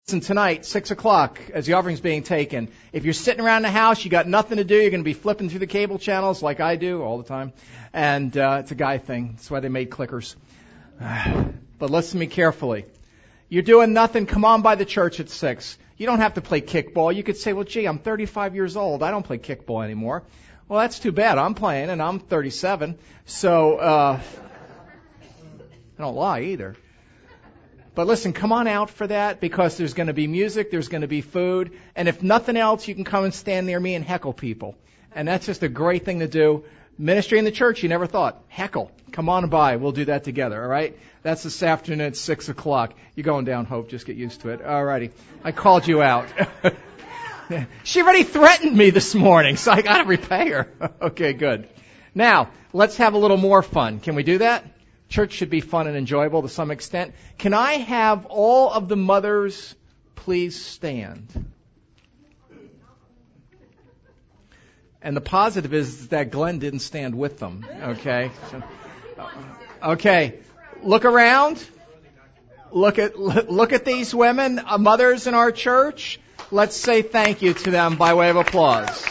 Listen, tonight, 6 o'clock, as the offering's being taken, if you're sitting around the house, you got nothing to do, you're going to be flipping through the cable channels like I do all the time. And it's a guy thing. That's why they made clickers. But listen to me carefully. You're doing nothing, come on by the church at 6. You don't have to play kickball. You could say, well, gee, I'm 35 years old. I don't play kickball anymore. Well, that's too bad. I'm playing, and I'm 37. So, I don't lie either. But listen, come on out for that because there's going to be music, there's going to be food, and if nothing else, you can come and stand near me and heckle people. And that's just a great thing to do. Ministry in the church, you never thought. Heckle. Come on by. We'll do that together, all right? That's this afternoon at 6 o'clock. You're going down, Hope. Just get used to it. All righty. I called you out. She already threatened me this morning, so I got to repay her. Okay, good. Now, let's have a little more fun. Can we do that? Church should be fun and enjoyable to some extent. Can I have all of the mothers please stand? And the positive is that Glenn didn't stand with them. Okay. Okay. Look around. Look at these women, mothers in our church. Let's say thank you to them by way of applause.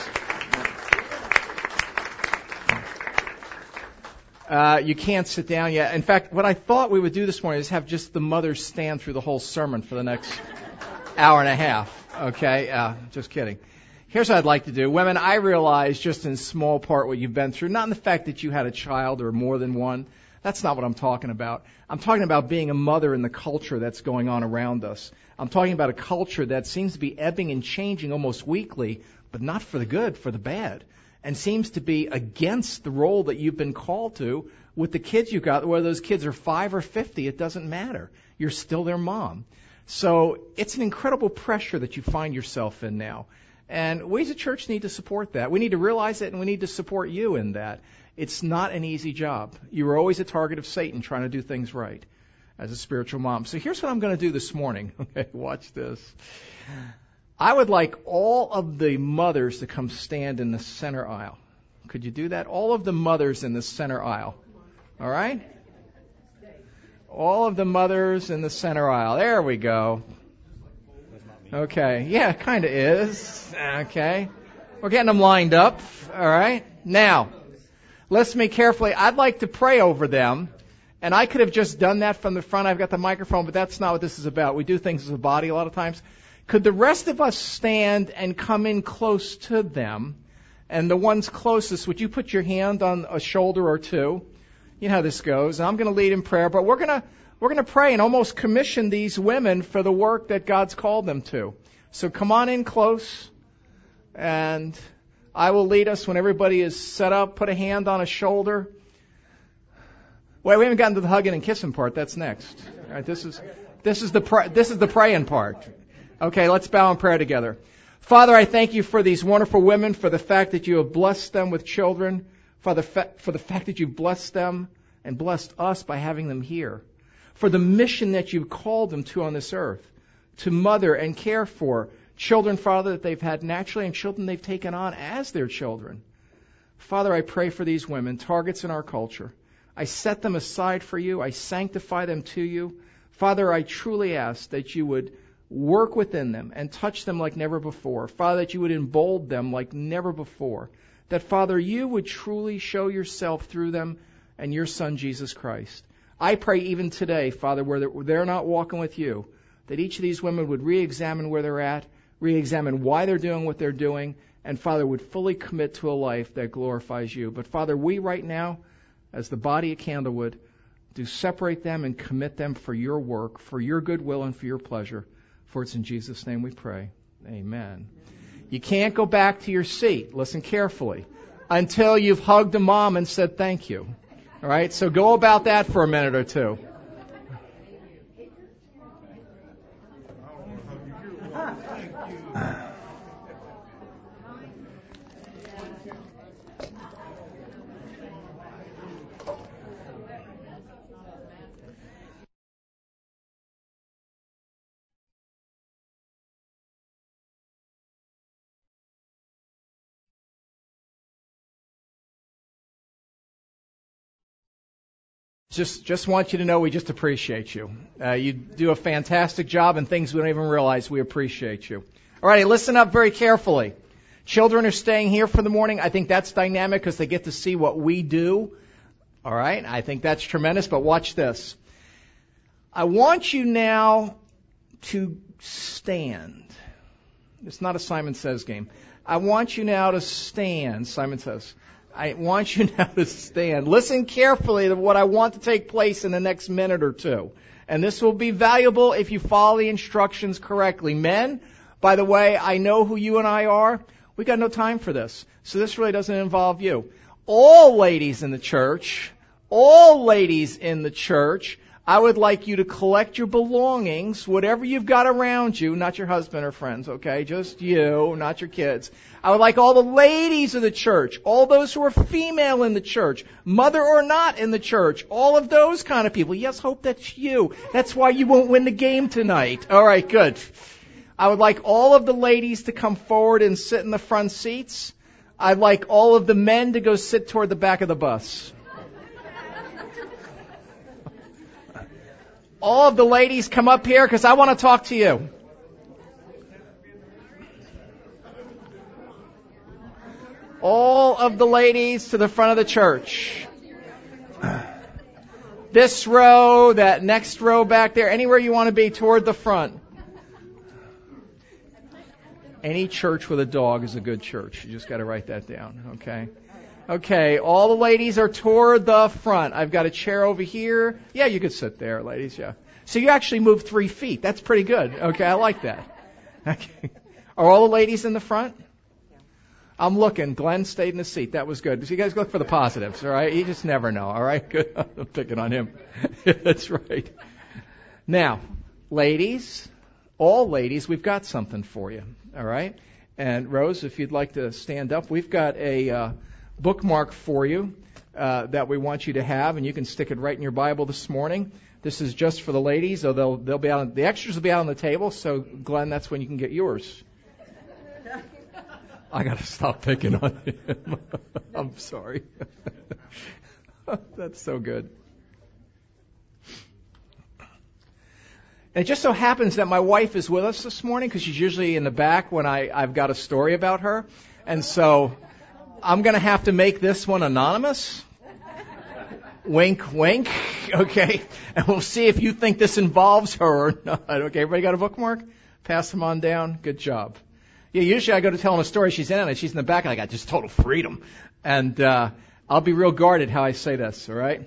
You can't sit down yet. In fact, what I thought we would do this morning is have just the mothers stand through the whole sermon for the next hour and a half. Okay? Just kidding. Here's what I'd like to do. Women, I realize just in small part what you've been through, not in the fact that you had a child or more than one. That's not what I'm talking about. I'm talking about being a mother in the culture that's going on around us. I'm talking about a culture that seems to be ebbing and changing almost weekly, but not for the good, for the bad. And seems to be against the role that you've been called to with the kids you've got. Whether those kids are 5 or 50, it doesn't matter. You're still their mom. So it's an incredible pressure that you find yourself in now. And we as a church need to support that. We need to realize it, and we need to support you in that. It's not an easy job. You were always a target of Satan trying to do things right as a spiritual mom. So here's what I'm going to do this morning. Okay, watch this. I would like all of the mothers to come stand in the center aisle. Could you do that? All of the mothers in the center aisle. All right? All of the mothers in the center aisle. There we go. Okay. Yeah, it kind of is. Okay. We're getting them lined up. All right. Now, listen to me carefully. I'd like to pray over them. And I could have just done that from the front. I've got the microphone, but that's not what this is about. We do things as a body a lot of times. Could the rest of us stand and come in close to them? And the ones closest, would you put your hand on a shoulder or two? You know how this goes. And I'm going to lead in prayer, but we're going to pray and almost commission these women for the work that God's called them to. So come on in close, and I will lead us when everybody is set up. Put a hand on a shoulder. Wait, we haven't gotten to the hugging and kissing part. That's next. All right, this is the praying part. Okay, let's bow in prayer together. Father, I thank you for these wonderful women, for the fact that you have blessed them with children, for the fact that you've blessed them and blessed us by having them here, for the mission that you've called them to on this earth, to mother and care for children, Father, that they've had naturally and children they've taken on as their children. Father, I pray for these women, targets in our culture. I set them aside for you. I sanctify them to you. Father, I truly ask that you would work within them and touch them like never before. Father, that you would embolden them like never before. That, Father, you would truly show yourself through them and your Son, Jesus Christ. I pray even today, Father, where they're not walking with you, that each of these women would re-examine where they're at, re-examine why they're doing what they're doing, and, Father, would fully commit to a life that glorifies you. But, Father, we right now, as the body of Candlewood, do separate them and commit them for your work, for your goodwill and for your pleasure. For it's in Jesus' name we pray. Amen. You can't go back to your seat, listen carefully, until you've hugged a mom and said thank you. All right? So go about that for a minute or two. Just want you to know we just appreciate you. You do a fantastic job and things we don't even realize. We appreciate you. All right, listen up very carefully. Children are staying here for the morning. I think that's dynamic because they get to see what we do. All right, I think that's tremendous, but watch this. I want you now to stand. It's not a Simon Says game. I want you now to stand, Simon Says. I want you now to stand. Listen carefully to what I want to take place in the next minute or two. And this will be valuable if you follow the instructions correctly. Men, by the way, I know who you and I are. We got no time for this. So this really doesn't involve you. All ladies in the church, I would like you to collect your belongings, whatever you've got around you, not your husband or friends, okay? Just you, not your kids. I would like all the ladies of the church, all those who are female in the church, mother or not in the church, all of those kind of people. Yes, hope that's you. That's why you won't win the game tonight. All right, good. I would like all of the ladies to come forward and sit in the front seats. I'd like all of the men to go sit toward the back of the bus. All of the ladies come up here because I want to talk to you. All of the ladies to the front of the church. This row, that next row back there, anywhere you want to be toward the front. Any church with a dog is a good church. You just got to write that down, okay? Okay, all the ladies are toward the front. I've got a chair over here. Yeah, you could sit there, ladies, yeah. So you actually moved 3 feet. That's pretty good. Okay, I like that. Okay. Are all the ladies in the front? I'm looking. Glenn stayed in the seat. That was good. So you guys look for the positives, all right? You just never know, all right? Good. I'm picking on him. That's right. Now, ladies, all ladies, we've got something for you, all right? And Rose, if you'd like to stand up, we've got a bookmark for you that we want you to have, and you can stick it right in your Bible this morning. This is just for the ladies, so they'll be out. The extras will be out on the table. So, Glenn, that's when you can get yours. I got to stop picking on him. I'm sorry. That's so good. And it just so happens that my wife is with us this morning because she's usually in the back when I've got a story about her, and so I'm going to have to make this one anonymous. Wink, wink. Okay. And we'll see if you think this involves her or not. Okay. Everybody got a bookmark? Pass them on down. Good job. Yeah, usually I go to tell them a story. She's in it. She's in the back, and I got just total freedom. And I'll be real guarded how I say this, all right?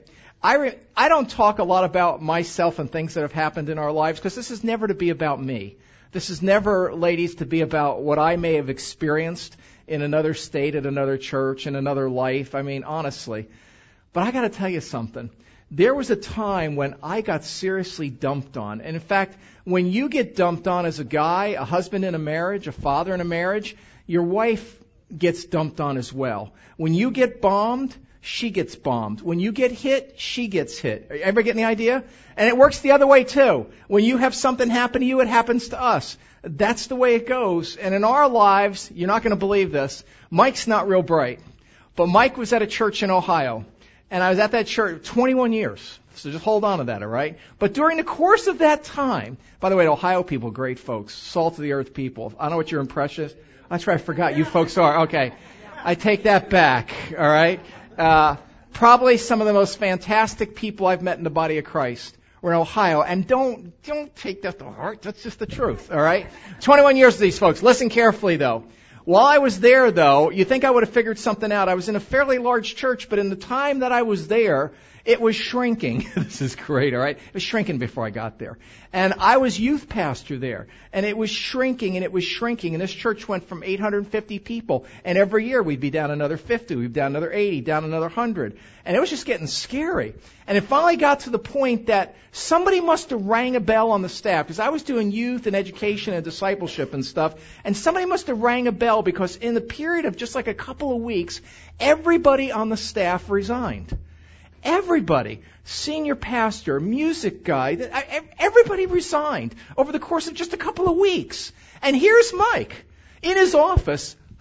I don't talk a lot about myself and things that have happened in our lives because this is never to be about me. This is never, ladies, to be about what I may have experienced in another state, at another church, in another life. I mean, honestly. But I got to tell you something. There was a time when I got seriously dumped on. And in fact, when you get dumped on as a guy, a husband in a marriage, a father in a marriage, your wife gets dumped on as well. When you get bombed, she gets bombed. When you get hit, she gets hit. Everybody getting the idea? And it works the other way too. When you have something happen to you, it happens to us. That's the way it goes. And in our lives, you're not going to believe this, Mike's not real bright. But Mike was at a church in Ohio. And I was at that church 21 years. So just hold on to that, all right? But during the course of that time, by the way, Ohio people, great folks, salt of the earth people. I don't know what your impression is. That's right, I forgot. You folks are. Okay. I take that back, all right? Probably some of the most fantastic people I've met in the body of Christ were in Ohio. And don't take that to heart. That's just the truth, all right? 21 years of these folks. Listen carefully, though. While I was there, though, you think I would have figured something out. I was in a fairly large church, but in the time that I was there, it was shrinking. This is great, all right? It was shrinking before I got there. And I was youth pastor there. And it was shrinking, and it was shrinking. And this church went from 850 people. And every year we'd be down another 50. We'd be down another 80, down another 100. And it was just getting scary. And it finally got to the point that somebody must have rang a bell on the staff. Because I was doing youth and education and discipleship and stuff. And somebody must have rang a bell because in the period of just like a couple of weeks, everybody on the staff resigned. Everybody, senior pastor, music guy, everybody resigned over the course of just a couple of weeks. And here's Mike in his office,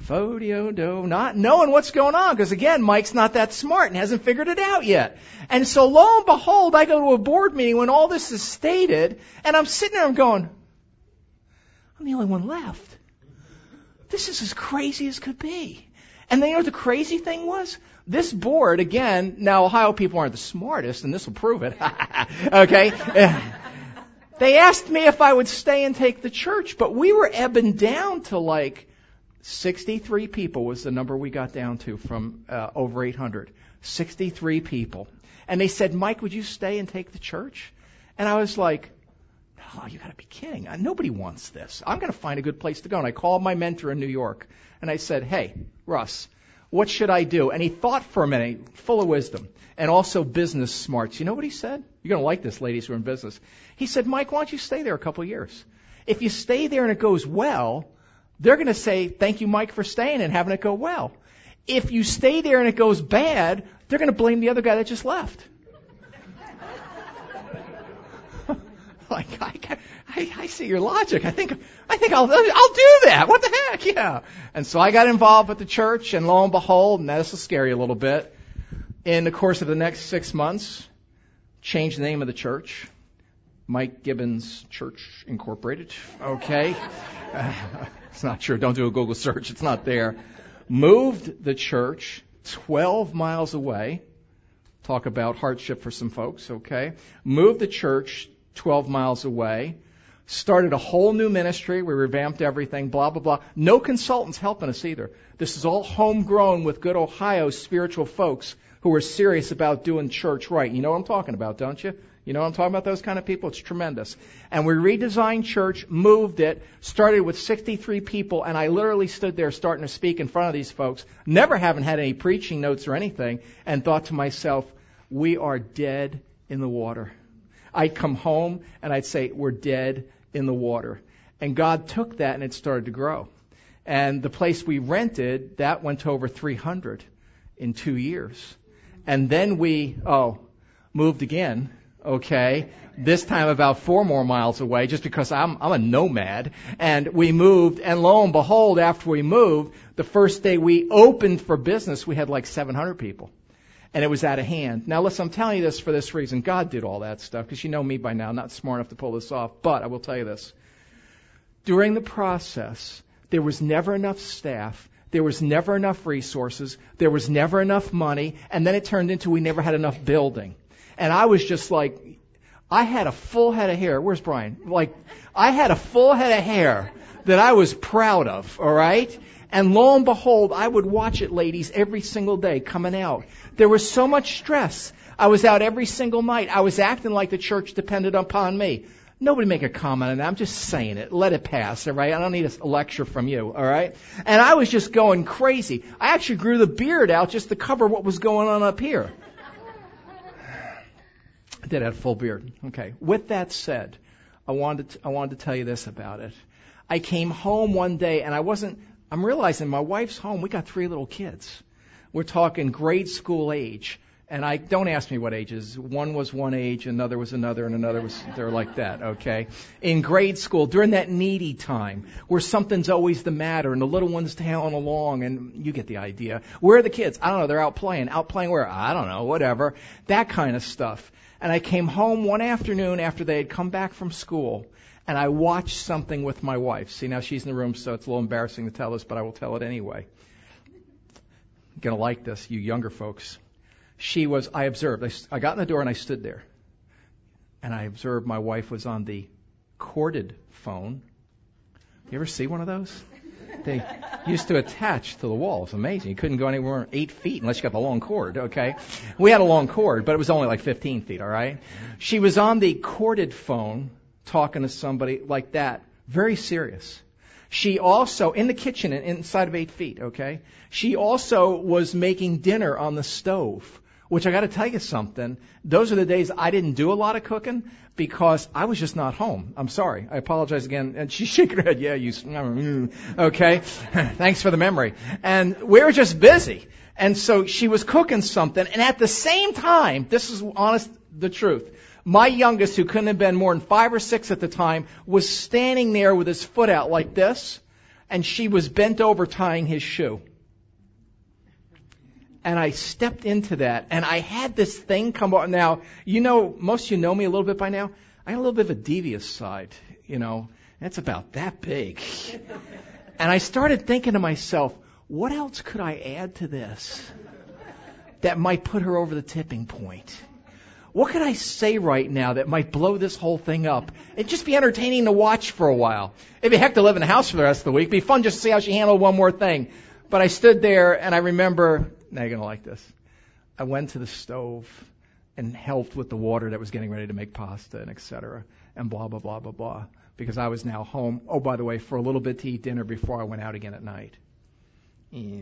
Fo-de-o-do, not knowing what's going on, because again, Mike's not that smart and hasn't figured it out yet. And so lo and behold, I go to a board meeting when all this is stated, and I'm sitting there, I'm going, I'm the only one left. This is as crazy as could be. And then you know what the crazy thing was? This board, again, now Ohio people aren't the smartest, and this will prove it. Okay? They asked me if I would stay and take the church, but we were ebbing down to like 63 people was the number we got down to from over 800. 63 people. And they said, Mike, would you stay and take the church? And I was like, oh, you got to be kidding. Nobody wants this. I'm going to find a good place to go. And I called my mentor in New York. And I said, hey, Russ, what should I do? And he thought for a minute, full of wisdom, and also business smarts. You know what he said? You're going to like this, ladies who are in business. He said, Mike, why don't you stay there a couple of years? If you stay there and it goes well, they're going to say, thank you, Mike, for staying and having it go well. If you stay there and it goes bad, they're going to blame the other guy that just left. Like, I see your logic. I think I'll do that. What the heck? Yeah. And so I got involved with the church, and lo and behold, and this will scare you a little bit, in the course of the next 6 months, changed the name of the church. Mike Gibbons Church Incorporated. Okay. It's not true. Don't do a Google search. It's not there. Moved the church 12 miles away. Talk about hardship for some folks, okay? Moved the church 12 miles away. Started a whole new ministry. We revamped everything, blah, blah, blah. No consultants helping us either. This is all homegrown with good Ohio spiritual folks who are serious about doing church right. You know what I'm talking about, don't you? You know what I'm talking about, those kind of people? It's tremendous. And we redesigned church, moved it, started with 63 people, and I literally stood there starting to speak in front of these folks, never having had any preaching notes or anything, and thought to myself, we are dead in the water. I'd come home and I'd say, we're dead in the water. And God took that and it started to grow. And the place we rented, that went to over 300 in 2 years. And then we, moved again. Okay, this time about 4 more miles away, just because I'm a nomad. And we moved, and lo and behold, after we moved, the first day we opened for business, we had like 700 people. And it was out of hand. Now listen, I'm telling you this for this reason. God did all that stuff, because you know me by now, I'm not smart enough to pull this off. But I will tell you this. During the process, there was never enough staff. There was never enough resources. There was never enough money. And then it turned into we never had enough building. And I was just like, I had a full head of hair. Where's Brian? Like, I had a full head of hair that I was proud of, all right? And lo and behold, I would watch it, ladies, every single day coming out. There was so much stress. I was out every single night. I was acting like the church depended upon me. Nobody make a comment on that. I'm just saying it. Let it pass, all right? I don't need a lecture from you, all right? And I was just going crazy. I actually grew the beard out just to cover what was going on up here. I did have full beard. Okay. With that said, I wanted to tell you this about it. I came home one day and I'm realizing my wife's home. We got 3 little kids. We're talking grade school age. And don't ask me what ages. One was one age, another was another, and another was, they're like that, okay? In grade school, during that needy time, where something's always the matter, and the little one's tailing along, and you get the idea. Where are the kids? I don't know, they're out playing. Out playing where? I don't know, whatever. That kind of stuff. And I came home one afternoon after they had come back from school, and I watched something with my wife. See, now she's in the room, so it's a little embarrassing to tell this, but I will tell it anyway. You're going to like this, you younger folks. I observed. I got in the door and I stood there. And I observed my wife was on the corded phone. You ever see one of those? They used to attach to the wall. It's amazing. You couldn't go anywhere 8 feet unless you got the long cord, okay? We had a long cord, but it was only like 15 feet, all right? She was on the corded phone talking to somebody like that. Very serious. She also, in the kitchen, inside of 8 feet, okay? She also was making dinner on the stove. Which I got to tell you something. Those are the days I didn't do a lot of cooking because I was just not home. I'm sorry. I apologize again. And she's shaking her head. Yeah, okay. Thanks for the memory. And we were just busy. And so she was cooking something. And at the same time, this is the truth. My youngest, who couldn't have been more than 5 or 6 at the time, was standing there with his foot out like this. and she was bent over tying his shoe. And I stepped into that, and I had this thing come up. Now, most of you know me a little bit by now. I got a little bit of a devious side, It's about that big. And I started thinking to myself, what else could I add to this that might put her over the tipping point? What could I say right now that might blow this whole thing up? It'd just be entertaining to watch for a while. It'd be heck to live in the house for the rest of the week. It'd be fun just to see how she handled one more thing. But I stood there, and I remember, now you're going to like this. I went to the stove and helped with the water that was getting ready to make pasta and et cetera, and blah, blah, blah, blah, blah, because I was now home, oh, by the way, for a little bit to eat dinner before I went out again at night. Yeah.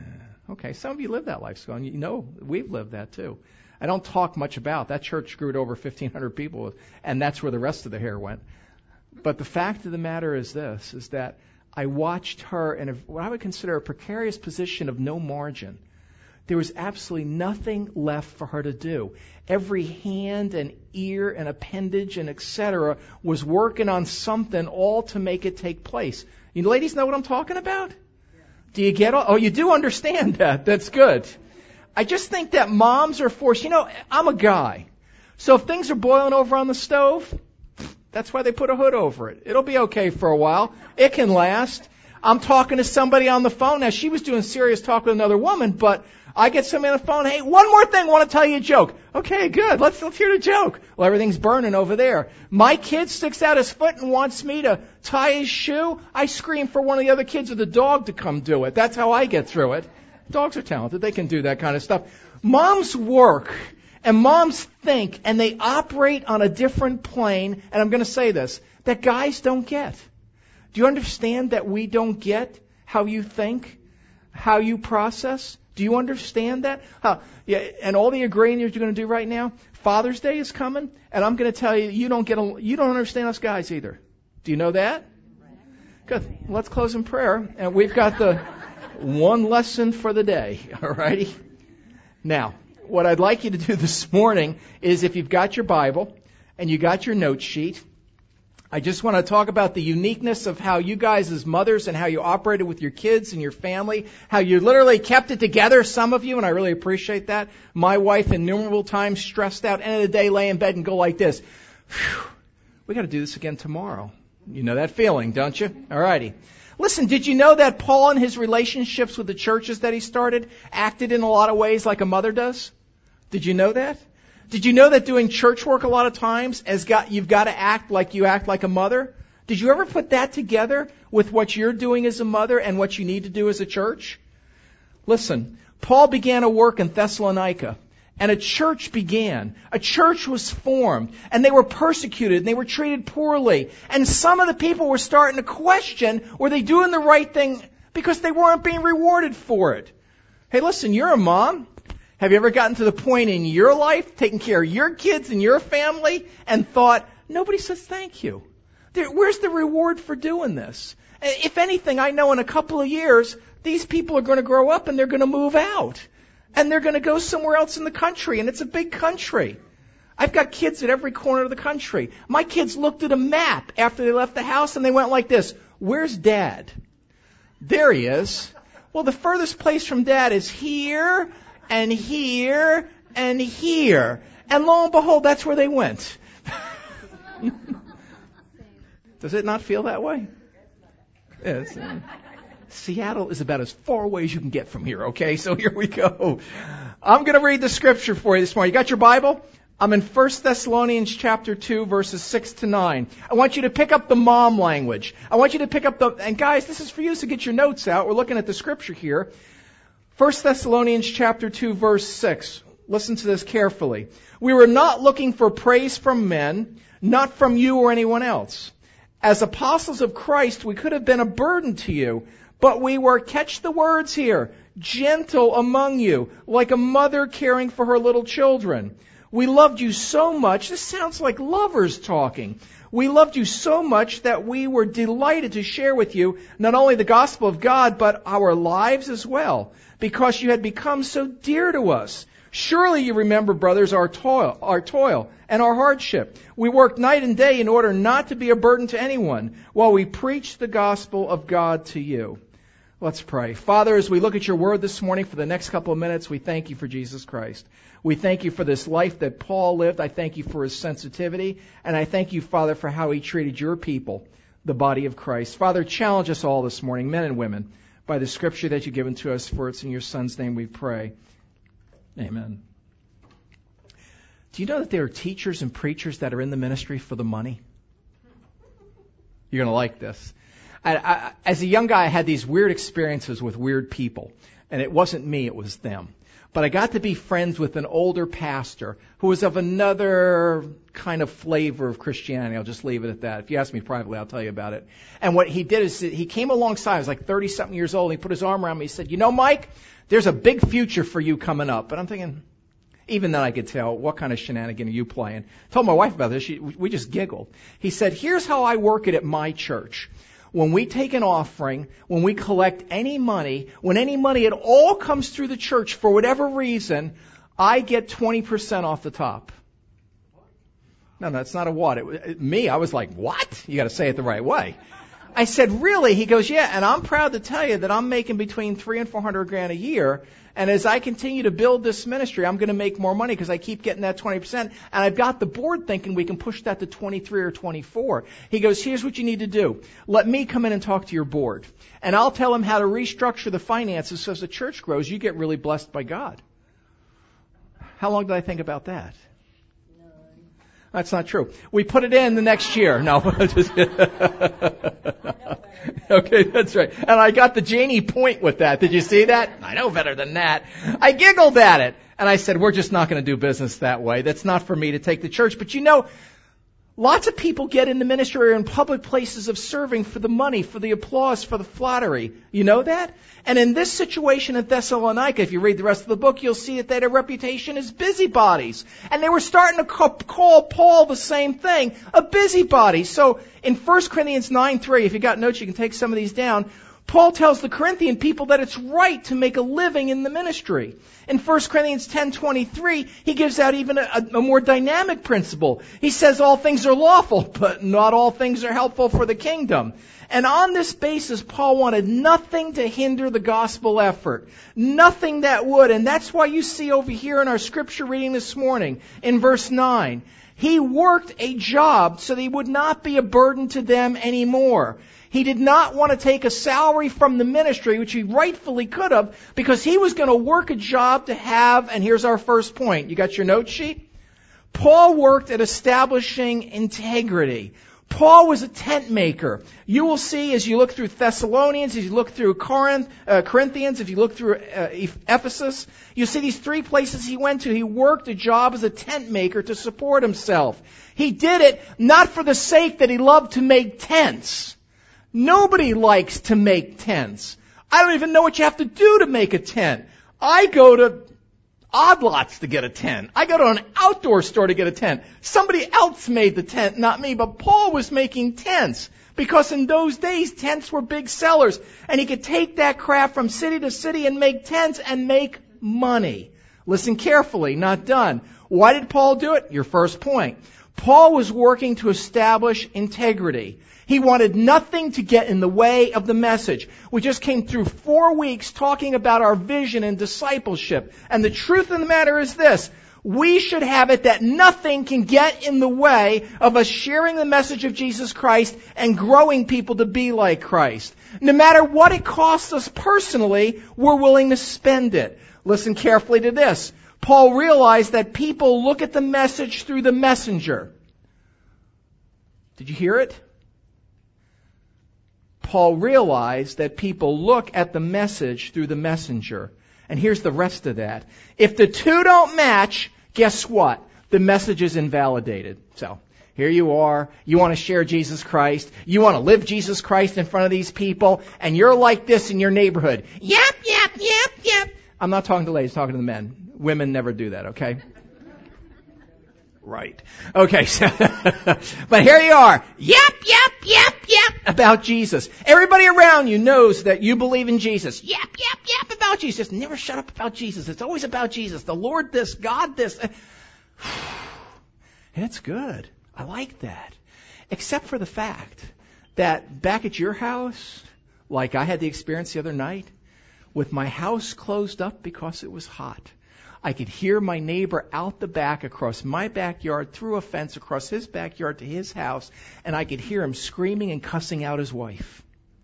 Okay, some of you live that lifestyle, and we've lived that too. I don't talk much about that. Church grew to over 1,500 people, and that's where the rest of the hair went. But the fact of the matter is this, is that I watched her in what I would consider a precarious position of no margin. There was absolutely nothing left for her to do. Every hand and ear and appendage and etc. was working on something, all to make it take place. You ladies know what I'm talking about? Do you get all? Oh, you do understand that. That's good. I just think that moms are forced. I'm a guy. So if things are boiling over on the stove, that's why they put a hood over it. It'll be okay for a while. It can last. I'm talking to somebody on the phone. Now, she was doing serious talk with another woman, but I get somebody on the phone. Hey, one more thing. I want to tell you a joke. Okay, good. Let's hear the joke. Well, everything's burning over there. My kid sticks out his foot and wants me to tie his shoe. I scream for one of the other kids or the dog to come do it. That's how I get through it. Dogs are talented. They can do that kind of stuff. Moms work, and moms think, and they operate on a different plane, and I'm going to say this, that guys don't get. Do you understand that we don't get how you think, how you process? Do you understand that? And all the agreeing you're going to do right now, Father's Day is coming, and I'm going to tell you, you don't understand us guys either. Do you know that? Good. Let's close in prayer, and we've got the one lesson for the day. All righty? Now, what I'd like you to do this morning is, if you've got your Bible and you got your note sheet, I just want to talk about the uniqueness of how you guys as mothers and how you operated with your kids and your family, how you literally kept it together, some of you, and I really appreciate that. My wife, innumerable times, stressed out, end of the day, lay in bed and go like this. Whew, we got to do this again tomorrow. You know that feeling, don't you? All righty. Listen, did you know that Paul in his relationships with the churches that he started acted in a lot of ways like a mother does? Did you know that? Did you know that doing church work a lot of times you've got to act like you act like a mother? Did you ever put that together with what you're doing as a mother and what you need to do as a church? Listen, Paul began a work in Thessalonica, and a church began. A church was formed, and they were persecuted, and they were treated poorly. And some of the people were starting to question, were they doing the right thing, because they weren't being rewarded for it. Hey, listen, you're a mom. Have you ever gotten to the point in your life, taking care of your kids and your family, and thought, nobody says thank you? Where's the reward for doing this? If anything, I know in a couple of years, these people are going to grow up and they're going to move out. And they're going to go somewhere else in the country, and it's a big country. I've got kids at every corner of the country. My kids looked at a map after they left the house, and they went like this, where's Dad? There he is. Well, the furthest place from Dad is here, and here, and here. And lo and behold, that's where they went. Does it not feel that way? Yes. Seattle is about as far away as you can get from here, okay? So here we go. I'm going to read the scripture for you this morning. You got your Bible? I'm in 1 Thessalonians chapter 2, verses 6 to 9. I want you to pick up the mom language. I want you to pick up and guys, this is for you, so get your notes out. We're looking at the scripture here. 1 Thessalonians chapter 2, verse 6. Listen to this carefully. We were not looking for praise from men, not from you or anyone else. As apostles of Christ, we could have been a burden to you, but we were, catch the words here, gentle among you, like a mother caring for her little children. We loved you so much, this sounds like lovers talking. We loved you so much that we were delighted to share with you not only the gospel of God, but our lives as well, because you had become so dear to us. Surely you remember, brothers, our toil and our hardship. We worked night and day in order not to be a burden to anyone while we preach the gospel of God to you. Let's pray. Father, as we look at your word this morning for the next couple of minutes, we thank you for Jesus Christ. We thank you for this life that Paul lived. I thank you for his sensitivity. And I thank you, Father, for how he treated your people, the body of Christ. Father, challenge us all this morning, men and women, by the scripture that you've given to us. For it's in your Son's name we pray. Amen. Do you know that there are teachers and preachers that are in the ministry for the money? You're going to like this. As a young guy, I had these weird experiences with weird people. And it wasn't me, it was them. But I got to be friends with an older pastor who was of another kind of flavor of Christianity. I'll just leave it at that. If you ask me privately, I'll tell you about it. And what he did is he came alongside. I was like 30-something years old. And he put his arm around me. He said, you know, Mike, there's a big future for you coming up. And I'm thinking, even then I could tell, what kind of shenanigan are you playing? I told my wife about this. We just giggled. He said, here's how I work it at my church. When we take an offering, when we collect any money, when any money at all comes through the church for whatever reason, I get 20% off the top. No, that's not a what. I was like, what? You got to say it the right way. I said, really? He goes, yeah, and I'm proud to tell you that I'm making between $300,000 and $400,000 a year. And as I continue to build this ministry, I'm going to make more money because I keep getting that 20%. And I've got the board thinking we can push that to 23 or 24. He goes, here's what you need to do. Let me come in and talk to your board. And I'll tell them how to restructure the finances so as the church grows, you get really blessed by God. How long did I think about that? That's not true. We put it in the next year. No. Okay, that's right. And I got the Janie point with that. Did you see that? I know better than that. I giggled at it. And I said, we're just not going to do business that way. That's not for me to take the church. But you know, lots of people get into ministry or in public places of serving for the money, for the applause, for the flattery. You know that? And in this situation at Thessalonica, if you read the rest of the book, you'll see that they had a reputation as busybodies. And they were starting to call Paul the same thing, a busybody. So in 1 Corinthians 9:3, if you got notes, you can take some of these down. Paul tells the Corinthian people that it's right to make a living in the ministry. In 1 Corinthians 10:23, he gives out even a more dynamic principle. He says all things are lawful, but not all things are helpful for the kingdom. And on this basis, Paul wanted nothing to hinder the gospel effort. Nothing that would. And that's why you see over here in our scripture reading this morning, in verse 9, he worked a job so that he would not be a burden to them anymore. He did not want to take a salary from the ministry, which he rightfully could have, because he was going to work a job to have, and here's our first point. You got your note sheet? Paul worked at establishing integrity. Paul was a tent maker. You will see as you look through Thessalonians, as you look through Corinthians, if you look through Ephesus, you see these three places he went to. He worked a job as a tent maker to support himself. He did it not for the sake that he loved to make tents. Nobody likes to make tents. I don't even know what you have to do to make a tent. I go to Odd Lots to get a tent. I go to an outdoor store to get a tent. Somebody else made the tent, not me. But Paul was making tents because in those days, tents were big sellers. And he could take that craft from city to city and make tents and make money. Listen carefully, not done. Why did Paul do it? Your first point. Paul was working to establish integrity. He wanted nothing to get in the way of the message. We just came through 4 weeks talking about our vision and discipleship. And the truth of the matter is this. We should have it that nothing can get in the way of us sharing the message of Jesus Christ and growing people to be like Christ. No matter what it costs us personally, we're willing to spend it. Listen carefully to this. Paul realized that people look at the message through the messenger. Did you hear it? Paul realized that people look at the message through the messenger. And here's the rest of that. If the two don't match, guess what? The message is invalidated. So, here you are. You want to share Jesus Christ. You want to live Jesus Christ in front of these people. And you're like this in your neighborhood. Yep. I'm not talking to ladies, I'm talking to the men. Women never do that, okay? Right. Okay, so, but here you are. Yep, about Jesus. Everybody around you knows that you believe in Jesus. Yep, about Jesus. Never shut up about Jesus. It's always about Jesus. The Lord this, God this. And it's good. I like that. Except for the fact that back at your house, like I had the experience the other night, with my house closed up because it was hot, I could hear my neighbor out the back across my backyard, through a fence, across his backyard to his house, and I could hear him screaming and cussing out his wife.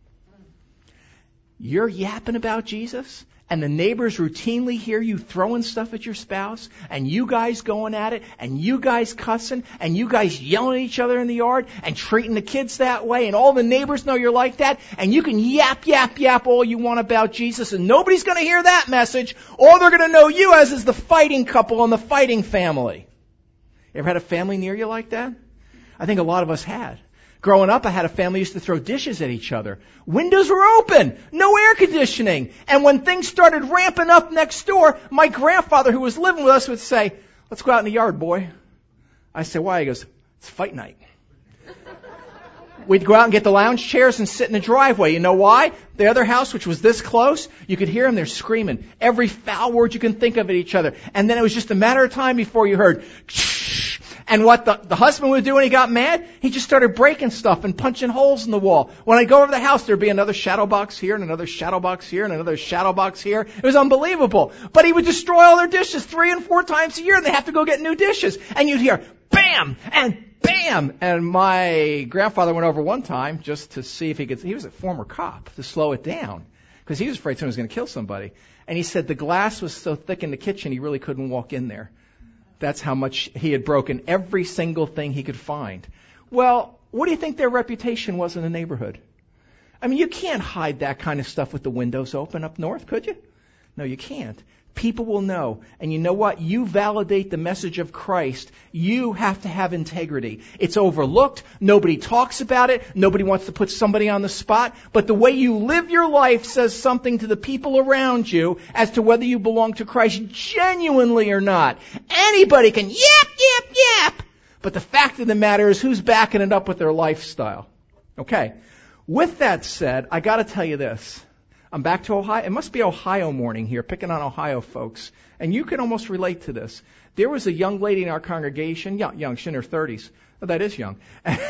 You're yapping about Jesus, and the neighbors routinely hear you throwing stuff at your spouse, and you guys going at it, and you guys cussing, and you guys yelling at each other in the yard, and treating the kids that way, and all the neighbors know you're like that, and you can yap all you want about Jesus, and nobody's going to hear that message. All they're going to know you as is the fighting couple and the fighting family. You ever had a family near you like that? I think a lot of us had. Growing up, I had a family who used to throw dishes at each other. Windows were open, no air conditioning. And when things started ramping up next door, my grandfather, who was living with us, would say, "Let's go out in the yard, boy." I said, "Why?" He goes, "It's fight night." We'd go out and get the lounge chairs and sit in the driveway. You know why? The other house, which was this close, you could hear them. They're screaming every foul word you can think of at each other. And then it was just a matter of time before you heard, shh. And what the husband would do when he got mad, he just started breaking stuff and punching holes in the wall. When I'd go over the house, there'd be another shadow box here and another shadow box here and another shadow box here. It was unbelievable. But he would destroy all their dishes 3 and 4 times a year, and they have to go get new dishes. And you'd hear bam and bam. And my grandfather went over one time just to see if he was a former cop, to slow it down, because he was afraid someone was going to kill somebody. And he said the glass was so thick in the kitchen he really couldn't walk in there. That's how much he had broken every single thing he could find. Well, what do you think their reputation was in the neighborhood? I mean, you can't hide that kind of stuff with the windows open up north, could you? No, you can't. People will know. And you know what? You validate the message of Christ. You have to have integrity. It's overlooked. Nobody talks about it. Nobody wants to put somebody on the spot. But the way you live your life says something to the people around you as to whether you belong to Christ genuinely or not. Anybody can yap. But the fact of the matter is, who's backing it up with their lifestyle? Okay. With that said, I got to tell you this. I'm back to Ohio. It must be Ohio morning here, picking on Ohio folks. And you can almost relate to this. There was a young lady in our congregation, young, she's in her 30s. Oh, that is young.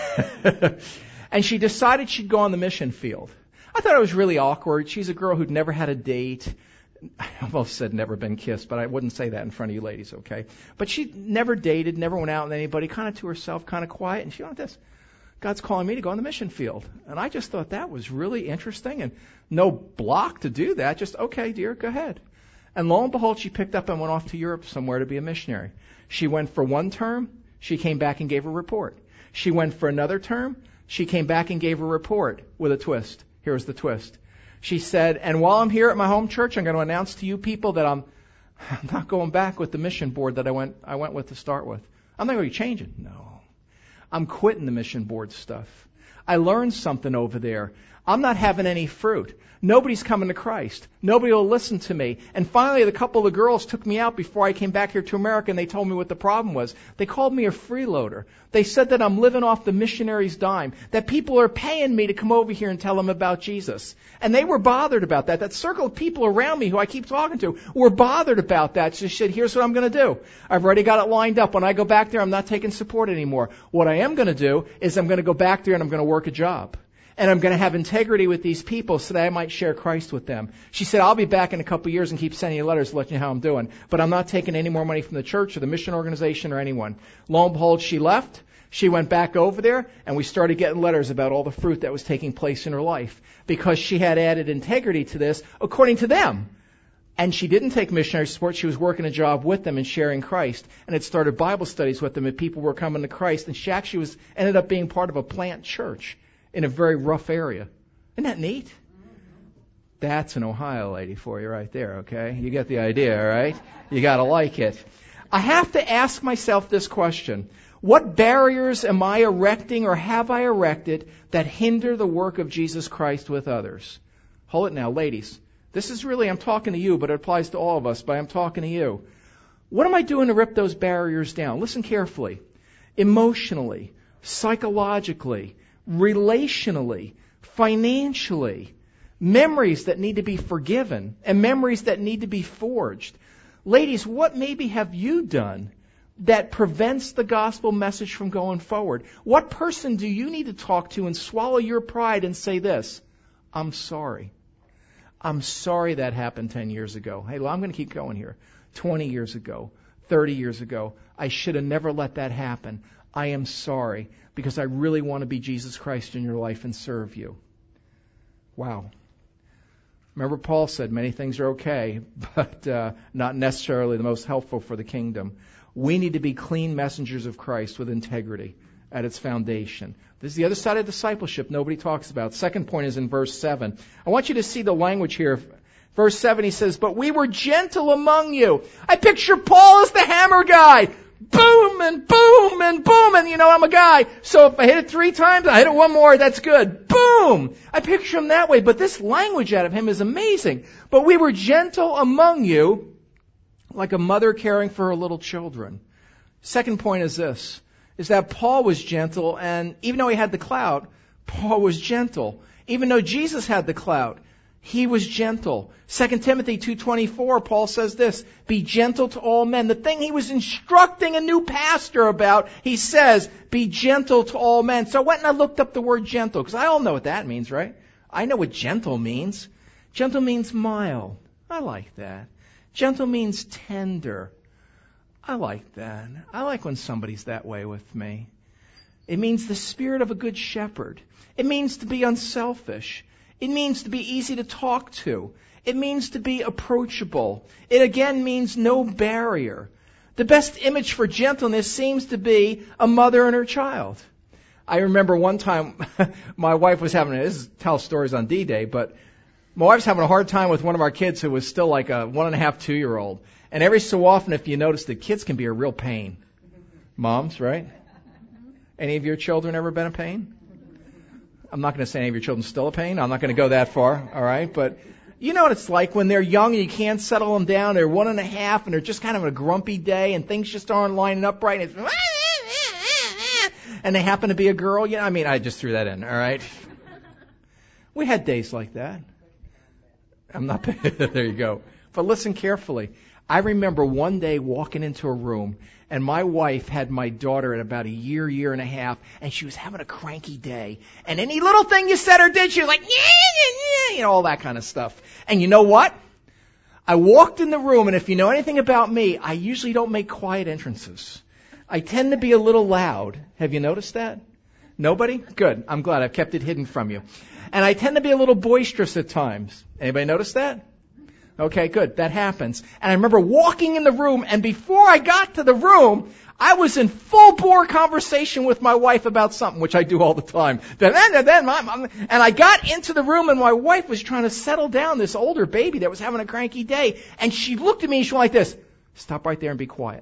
And she decided she'd go on the mission field. I thought it was really awkward. She's a girl who'd never had a date. I almost said never been kissed, but I wouldn't say that in front of you ladies, okay? But she never dated, never went out with anybody, kind of to herself, kind of quiet. And she went this. God's calling me to go on the mission field. And I just thought that was really interesting, and no block to do that. Just, okay, dear, go ahead. And lo and behold, she picked up and went off to Europe somewhere to be a missionary. She went for one term. She came back and gave a report. She went for another term. She came back and gave a report with a twist. Here's the twist. She said, and while I'm here at my home church, I'm going to announce to you people that I'm not going back with the mission board that I went with to start with. I'm not going to be changing. No. I'm quitting the mission board stuff. I learned something over there. I'm not having any fruit. Nobody's coming to Christ. Nobody will listen to me. And finally, a couple of the girls took me out before I came back here to America, and they told me what the problem was. They called me a freeloader. They said that I'm living off the missionary's dime, that people are paying me to come over here and tell them about Jesus. And they were bothered about that. That circle of people around me who I keep talking to were bothered about that. So she said, here's what I'm going to do. I've already got it lined up. When I go back there, I'm not taking support anymore. What I am going to do is I'm going to go back there and I'm going to work a job. And I'm going to have integrity with these people so that I might share Christ with them. She said, I'll be back in a couple of years and keep sending you letters to let you know how I'm doing. But I'm not taking any more money from the church or the mission organization or anyone. Lo and behold, she left. She went back over there, and we started getting letters about all the fruit that was taking place in her life because she had added integrity to this according to them. And she didn't take missionary support. She was working a job with them and sharing Christ. And it started Bible studies with them, and people were coming to Christ. And she actually ended up being part of a plant church in a very rough area. Isn't that neat? That's an Ohio lady for you right there, okay? You get the idea, right? You got to like it. I have to ask myself this question. What barriers am I erecting or have I erected that hinder the work of Jesus Christ with others? Hold it now, ladies. This is really, I'm talking to you, but it applies to all of us, but I'm talking to you. What am I doing to rip those barriers down? Listen carefully. Emotionally, psychologically, relationally, financially, memories that need to be forgiven and memories that need to be forged. Ladies, what maybe have you done that prevents the gospel message from going forward? What person do you need to talk to and swallow your pride and say this? I'm sorry. I'm sorry that happened 10 years ago. Hey, well, I'm going to keep going here. 20 years ago, 30 years ago, I should have never let that happen. I am sorry because I really want to be Jesus Christ in your life and serve you. Wow. Remember, Paul said many things are okay, but not necessarily the most helpful for the kingdom. We need to be clean messengers of Christ with integrity at its foundation. This is the other side of discipleship nobody talks about. Second point is in verse 7. I want you to see the language here. Verse 7, he says, but we were gentle among you. I picture Paul as the hammer guy. Boom and boom and boom. And you know, I'm a guy. So if I hit it 3 times, I hit it 1 more, that's good. Boom. I picture him that way. But this language out of him is amazing. But we were gentle among you, like a mother caring for her little children. Second point is this, is that Paul was gentle, and even though he had the clout, Paul was gentle. Even though Jesus had the clout, he was gentle. 2 Timothy 2:24, Paul says this, be gentle to all men. The thing he was instructing a new pastor about, he says, be gentle to all men. So I went and I looked up the word gentle, because I all know what that means, right? I know what gentle means. Gentle means mild. I like that. Gentle means tender. I like that. I like when somebody's that way with me. It means the spirit of a good shepherd. It means to be unselfish. It means to be easy to talk to. It means to be approachable. It again means no barrier. The best image for gentleness seems to be a mother and her child. I remember one time my wife was having, this is tell stories on D-Day, but my wife's having a hard time with one of our kids who was still like a 1.5, 2-year-old. And every so often, if you notice, the kids can be a real pain. Moms, right? Any of your children ever been a pain? I'm not going to say any of your children still a pain. I'm not going to go that far, all right? But you know what it's like when they're young and you can't settle them down. They're 1.5 and they're just kind of a grumpy day and things just aren't lining up right. And they happen to be a girl. You know, I mean, I just threw that in, all right? We had days like that. I'm not, there you go. But listen carefully. I remember one day walking into a room, and my wife had my daughter at about a year, 1.5 years, and she was having a cranky day. And any little thing you said or did, she was like, you know, all that kind of stuff. And you know what? I walked in the room, and if you know anything about me, I usually don't make quiet entrances. I tend to be a little loud. Have you noticed that? Nobody? Good. I'm glad I've kept it hidden from you. And I tend to be a little boisterous at times. Anybody notice that? Okay, good. That happens. And I remember walking in the room, and before I got to the room, I was in full-bore conversation with my wife about something, which I do all the time. And I got into the room, and my wife was trying to settle down this older baby that was having a cranky day. And she looked at me, and she went like this, stop right there and be quiet.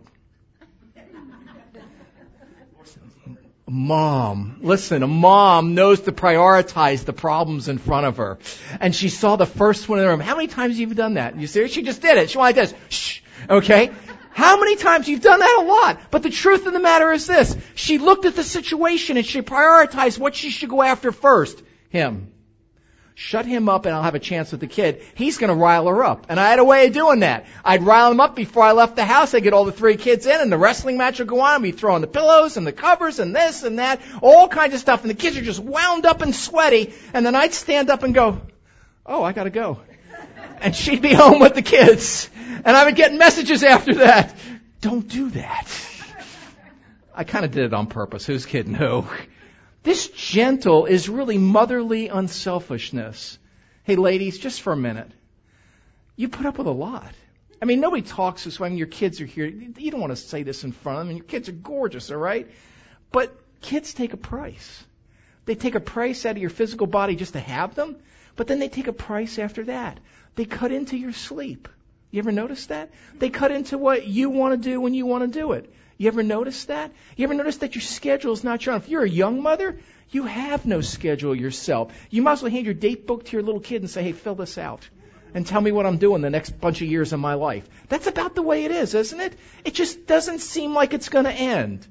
Mom, listen, a mom knows to prioritize the problems in front of her. And she saw the first one in the room. How many times have you done that? You see her? She just did it. She went like this. Shh. Okay? How many times? You've done that a lot. But the truth of the matter is this. She looked at the situation and she prioritized what she should go after first. Him. Shut him up and I'll have a chance with the kid. He's going to rile her up. And I had a way of doing that. I'd rile him up before I left the house. I'd get all the 3 kids in and the wrestling match would go on. We'd throw in the pillows and the covers and this and that. All kinds of stuff. And the kids are just wound up and sweaty. And then I'd stand up and go, oh, I got to go. And she'd be home with the kids. And I would get messages after that. Don't do that. I kind of did it on purpose. Who's kidding who? This gentle is really motherly unselfishness. Hey, ladies, just for a minute. You put up with a lot. I mean, nobody talks this way when your kids are here. You don't want to say this in front of them. Your kids are gorgeous, all right? But kids take a price. They take a price out of your physical body just to have them, but then they take a price after that. They cut into your sleep. You ever notice that? They cut into what you want to do when you want to do it. You ever notice that? You ever notice that your schedule is not your own? If you're a young mother, you have no schedule yourself. You might as well hand your date book to your little kid and say, hey, fill this out. and tell me what I'm doing the next bunch of years of my life. That's about the way it is, isn't it? It just doesn't seem like it's going to end.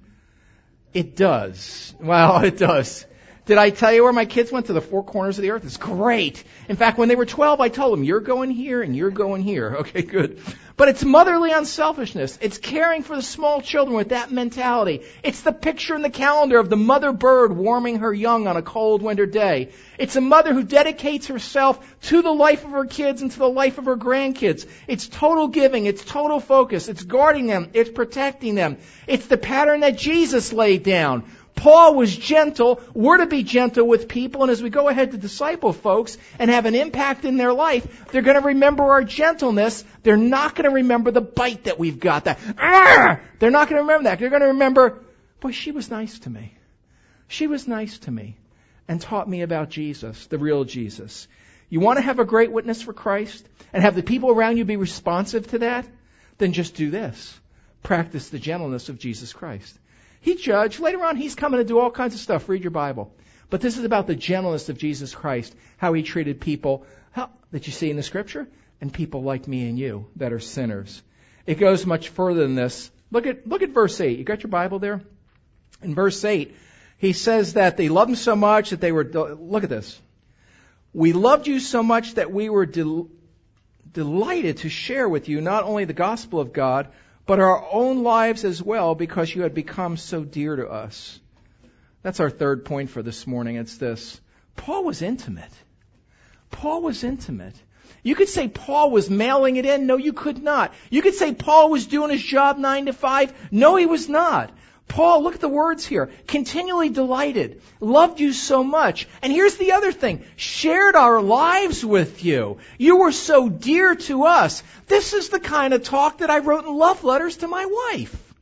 It does. Well, it does. Did I tell you where my kids went? To the four corners of the earth? It's great. In fact, when they were 12, I told them, you're going here and you're going here. Okay, good. But it's motherly unselfishness. It's caring for the small children with that mentality. It's the picture in the calendar of the mother bird warming her young on a cold winter day. It's a mother who dedicates herself to the life of her kids and to the life of her grandkids. It's total giving. It's total focus. It's guarding them. It's protecting them. It's the pattern that Jesus laid down. Paul was gentle. We're to be gentle with people. And as we go ahead to disciple folks and have an impact in their life, they're going to remember our gentleness. They're not going to remember the bite that we've got. They're not going to remember that. They're going to remember, boy, she was nice to me. She was nice to me and taught me about Jesus, the real Jesus. You want to have a great witness for Christ and have the people around you be responsive to that? Then just do this. Practice the gentleness of Jesus Christ. He judged. Later on, he's coming to do all kinds of stuff. Read your Bible. But this is about the gentleness of Jesus Christ, how he treated people that you see in the Scripture, and people like me and you that are sinners. It goes much further than this. Look at verse 8. You got your Bible there? In verse 8, he says that they loved him so much that they were... Look at this. We loved you so much that we were delighted to share with you not only the gospel of God, but our own lives as well, because you had become so dear to us. That's our third point for this morning. It's this. Paul was intimate. Paul was intimate. You could say Paul was mailing it in. No, you could not. You could say Paul was doing his job 9 to 5. No, he was not. Paul, look at the words here. Continually delighted. Loved you so much. And here's the other thing. Shared our lives with you. You were so dear to us. This is the kind of talk that I wrote in love letters to my wife.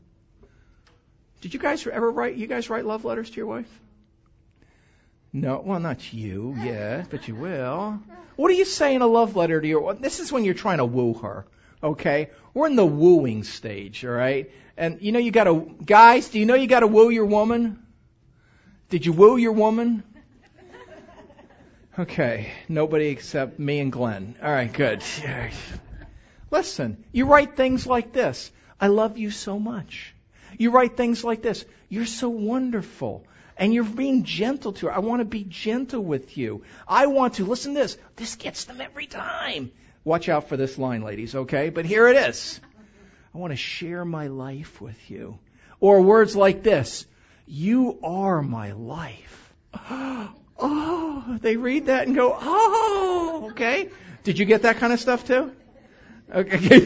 Did you guys ever write love letters to your wife? No, well, not you yet, but you will. What do you say in a love letter to your wife? This is when you're trying to woo her. Okay? We're in the wooing stage, all right? And you know guys, do you know you got to woo your woman? Did you woo your woman? Okay, nobody except me and Glenn. All right, good. Listen, you write things like this. I love you so much. You write things like this. You're so wonderful. And you're being gentle to her. I want to be gentle with you. I want to. Listen to this. This gets them every time. Watch out for this line, ladies, okay? But here it is. I want to share my life with you. Or words like this. You are my life. Oh, they read that and go, oh, okay. Did you get that kind of stuff too? Okay.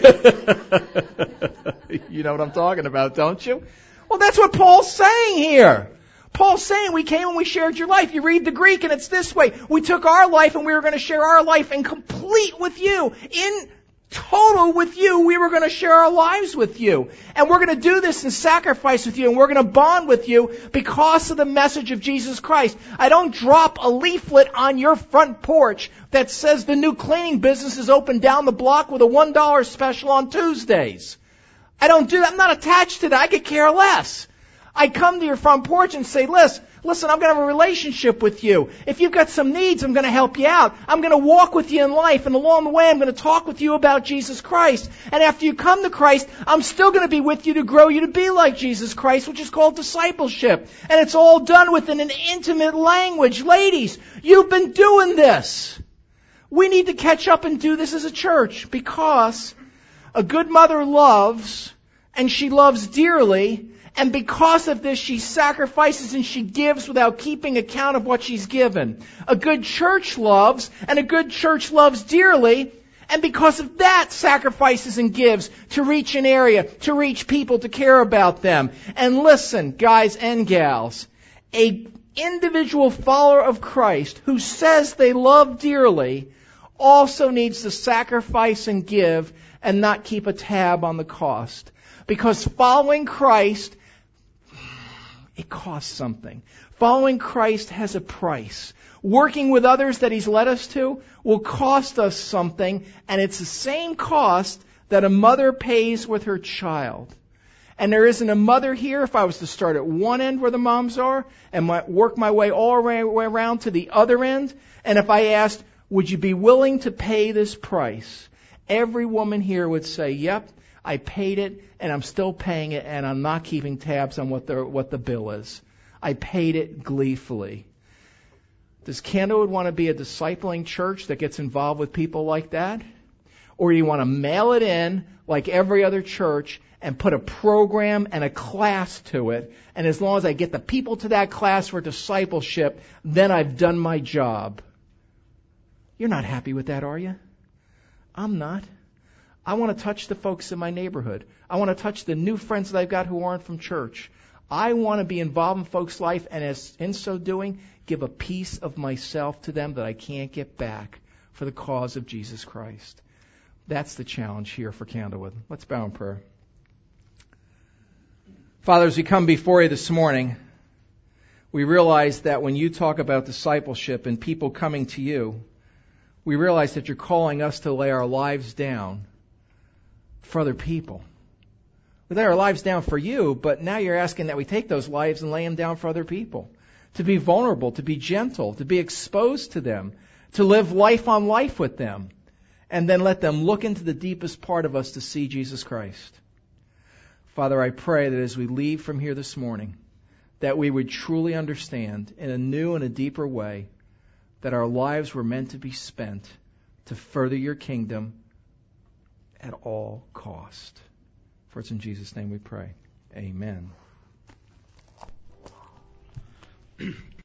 You know what I'm talking about, don't you? Well, that's what Paul's saying here. Paul's saying we came and we shared your life. You read the Greek and it's this way. We took our life and we were going to share our life in complete with you. In total with you, we were going to share our lives with you. And we're going to do this in sacrifice with you. And we're going to bond with you because of the message of Jesus Christ. I don't drop a leaflet on your front porch that says the new cleaning business is open down the block with a $1 special on Tuesdays. I don't do that. I'm not attached to that. I could care less. I come to your front porch and say, listen, I'm going to have a relationship with you. If you've got some needs, I'm going to help you out. I'm going to walk with you in life. And along the way, I'm going to talk with you about Jesus Christ. And after you come to Christ, I'm still going to be with you to grow you to be like Jesus Christ, which is called discipleship. And it's all done within an intimate language. Ladies, you've been doing this. We need to catch up and do this as a church, because a good mother loves, and she loves dearly. And because of this, she sacrifices and she gives without keeping account of what she's given. A good church loves, and a good church loves dearly. And because of that, sacrifices and gives to reach an area, to reach people, to care about them. And listen, guys and gals, a individual follower of Christ who says they love dearly also needs to sacrifice and give and not keep a tab on the cost. Because following Christ, it costs something. Following Christ has a price. Working with others that He's led us to will cost us something, and it's the same cost that a mother pays with her child. And there isn't a mother here, if I was to start at one end where the moms are, and work my way all the way around to the other end, and if I asked, Would you be willing to pay this price? Every woman here would say, yep, I paid it, and I'm still paying it, and I'm not keeping tabs on what the bill is. I paid it gleefully. Does Candlewood want to be a discipling church that gets involved with people like that? Or do you want to mail it in like every other church and put a program and a class to it, and as long as I get the people to that class for discipleship, then I've done my job? You're not happy with that, are you? I'm not. I want to touch the folks in my neighborhood. I want to touch the new friends that I've got who aren't from church. I want to be involved in folks' life, and as in so doing, give a piece of myself to them that I can't get back for the cause of Jesus Christ. That's the challenge here for Candlewood. Let's bow in prayer. Father, as we come before you this morning, we realize that when you talk about discipleship and people coming to you, we realize that you're calling us to lay our lives down for other people. We lay our lives down for you, but now you're asking that we take those lives and lay them down for other people. To be vulnerable, to be gentle, to be exposed to them, to live life on life with them, and then let them look into the deepest part of us to see Jesus Christ. Father, I pray that as we leave from here this morning, that we would truly understand in a new and a deeper way that our lives were meant to be spent to further your kingdom at all cost. For it's in Jesus' name we pray. Amen.